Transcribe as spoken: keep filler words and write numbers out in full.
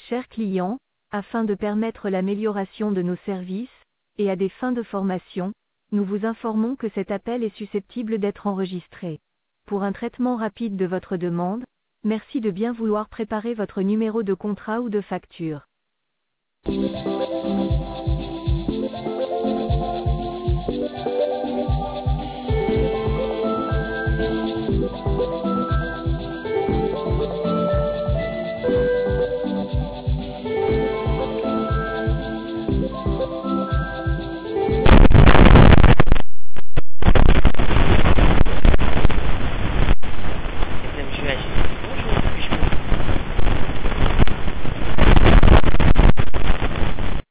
Chers clients, afin de permettre l'amélioration de nos services, et à des fins de formation, nous vous informons que cet appel est susceptible d'être enregistré. Pour un traitement rapide de votre demande, merci de bien vouloir préparer votre numéro de contrat ou de facture.